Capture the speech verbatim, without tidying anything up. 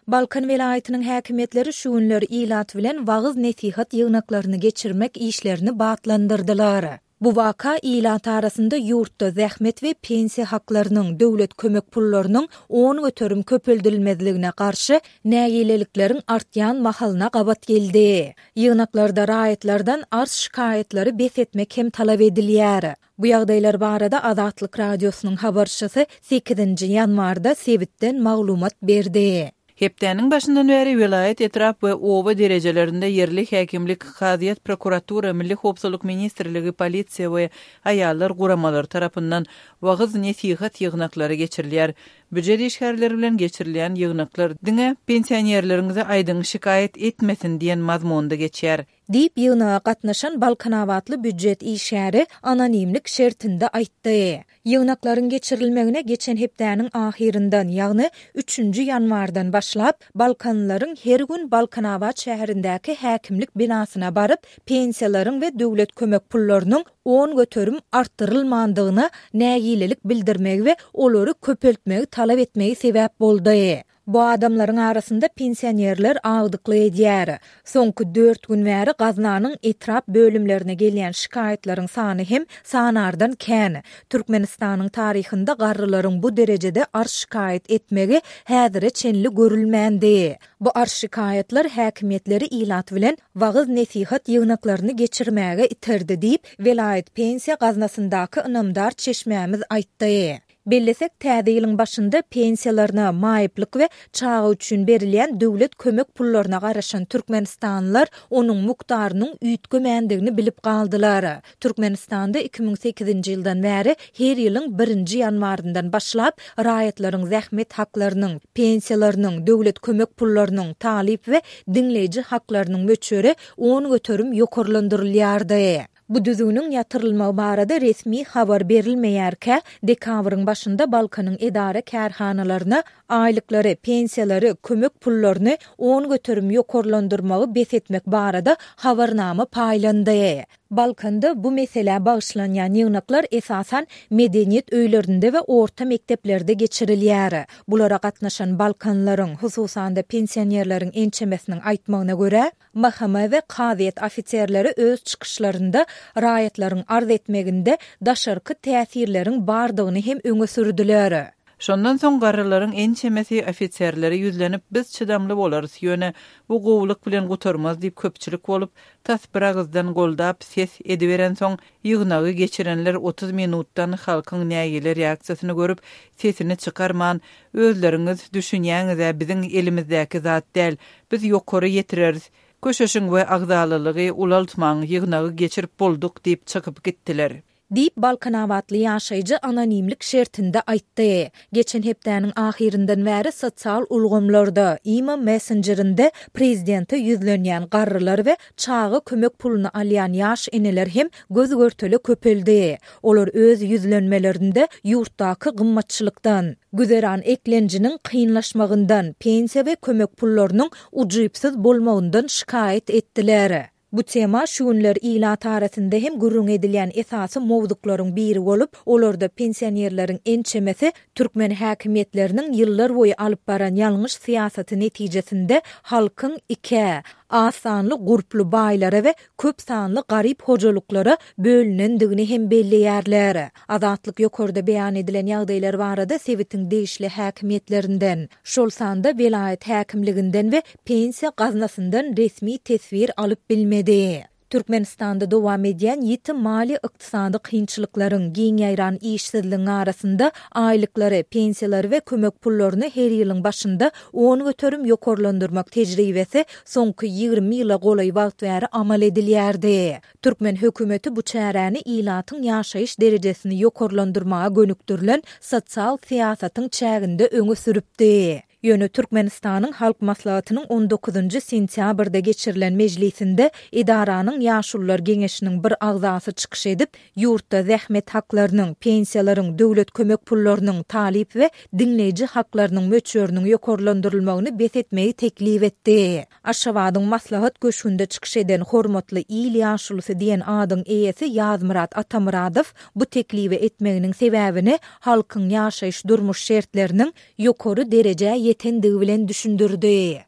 Balkan vilayetinin häkimetleri şu günleri ilat bilen wagız nesihat ýygnaklaryny geçirmek işlerini batlandyrdylar. Bu waka ilat arasında yurtda zähmet we pensiya haklarynyň döwlet kömek pullarynyň on götürüm köpeldilmezligine garşy näýeleliklerin artýan mahalyna gabat geldi. Ýygnaklarda raýatlardan arz şikaýetleri besetmek hem talap edilýär. Bu ýagdaýlar barada Azatlyk radiosynyň habarçysy sekizinji ýanwarda sebitden maglumat berdi. Hepdäniň başyndan bäri vilayet etraf we oba derejelerinde yerli häkimlik, Hazyat prokuratura, Milli Howpsuzlyk ministrligi, polisiýa we aýallar guramalary tarapyndan wagız nesihat ýygnaklary geçirilýär. Büjet işgärleri bilen geçirilýän ýygnaklar diňe pensionerleriňize aýdyň şikaýet etmesin diýen mazmunda geçýär. Diýip ýygnaga gatnaşan Balkan awatly büjet işgäri anonimlik şertinde aýtdy. Ýygnaklaryň geçirilmegine geçen hepdäniň ahyryndan, ýagny üçünji ýanwardan başlap Balkanlaryň her gün Balkan awat şäherindäki häkimlik binasyna baryp pensiýalaryň we döwlet kömek pullarynyň on götürüm arttyrylmandygyna näýilelik bildirmegi we olary köpeltmegi talap etmegi sebäp boldy. Bu adamlaryň arasynda pensionerler agdykly edýär. Soňky dört gün bäri gaznanyň etrap bölümlerine gelýän şikaýetlaryň sany hem sanardan kän. Türkmenistanyň taryhynda garrylaryň bu derejede arz şikaýet etmegi häzire çenli görülmändi. Bu arz şikaýetler häkimetleri ilat bilen wagız nesihat ýygnaklaryny geçirmäge iterdi diýip vilayet pensiya gaznasyndaky ynamdar çeşmämiz aýtdy. Bellesek täze ýylyň başynda pensiýalaryna maýyplyk we çağı üçin berilýän döwlet kömek pullaryna garaşan türkmenistanlylar onuň mukdarynyň üýtgemendigini bilip galdylar. Türkmenistanda iki bin sekizinji ýyldan bäri her ýylyň birinji ýanwaryndan başlap raýatlaryň zähmet haklarynyň, pensiýalarynyň, döwlet kömek pullarynyň, talip we dinleýiji haklarynyň möçüri on götürüm ýokarlandyrylýardy. Bu düzünün yatırılma barada resmi habar berilmeýärkä, dekabryň başynda Balkanyň edara kärhanalarına aýlyklary, pensiýalary, kömek pullaryny on götürüm ýokarlandyrmagy besetmek barada habarnama paýlandy. Balkanda bu mesele bağışlanýan ýygnaklar esasan medeniýet öýlerinde we orta mekteplerde geçirilýär. Bulara gatnaşan Balkanlaryň, hususan da pensionerleriň ençemesiniň aýtmagyna görä, mahkama we Hazyat ofitserleri öz çykyşlarynda raýatlaryň arz etmeginde daşarky täsirleriň bardygyny hem öňe sürdüler. Şondan soň garrylaryň ençemesi ofitserleri ýüzlenip biz çydamly bolarys ýöne bu gowluk bilen gutarmaz diýip köpçülik bolup tasbiragızdan goldap ses ediberen soň ýygnagy geçirenler otuz minutdan halkyň näýeler reaksiýasyny görüp sesini çykarman, özleriňiz düşünýäňiz biziň elimizdäki zat däl, biz ýokary ýetireriz. Köşeşiň we agdalylygy ulaltmaň ýygnagy geçirip bolduk diýip çykyp gitdiler. Diýip Balkan awatly ýaşaýjy anonimlik şertinde aýtdy. Geçen hepdäniň ahyryndan bäri sosial ulgamlarda, Ima Messengerinde prezidente ýüzlenýän garrylar we çağı kömek puluny alýan ýaş eneler hem göz görteli köpeldi. Olar öz ýüzlenmelerinde ýurtdaky gymmatçylykdan, güzeran eklenjiniň kynlaşmagyndan, pensiýa we kömek pullarynyň ujypsyz bolmagyndan şikaýet etdiler. Bu tema şu günler ilat arasında hem gurrun edilýän esasy mowduklaryň biri bolup, olarda pensionerleriň ençemesi türkmen häkimetleriniň ýyllar boýy alyp baran ýalňyş siýasaty netijesinde halkyň iki asanly gurplu baýlara we köp sanly garyp hojalyklara bölünendigini hem belliýärler. Azatlyk ýokarda beýan edilen ýagdaýlar barada sebitiň değişli häkimetlerinden, şol sanda vilayet häkimliginden we pensiýa gaznasyndan resmi tesvir alyp bilmedi. Türkmenistanda dowam edýän ýiti mali ykdysady kynçylyklaryň, giň ýaýran işsizligiň arasynda aýlyklary, pensiýalary we kömek pullaryny her ýylyň başynda on götürüm ýokarlandyrmak tejribesi soňky ýygrimi ýyla golay wagt bäri amal edilýärdi. Türkmen hökümeti bu çäräni ilatyň ýaşaýyş derejesini ýokarlandyrmaga gönükdirilen sosial siýasatyň çäginde öňe sürüpdi. Ýöne Türkmenistanyň halk maslahatynyň on dokuzunji sentýabrda geçirilen mejlisinde edaranyň ýaşullar geňeşiniň bir agzasy çykyş edip, ýurtda zähmet haklarynyň, pensiýalaryň, döwlet kömek pullarynyň, talip we dinleýiji haklarynyň möçüriniň ýokarlandyrylmagyny besetmegi teklip etdi. Aşgabatyň maslahat göşünde çykyş eden hormatly il ýaşulysy diýen adyň eýesi Ýazmurat Atamuradow bu teklibi etmeginiň sebäbini halkyň ýaşaýyş durmuş şertleriniň ýokary derejä etendigi bilen düşündirdi.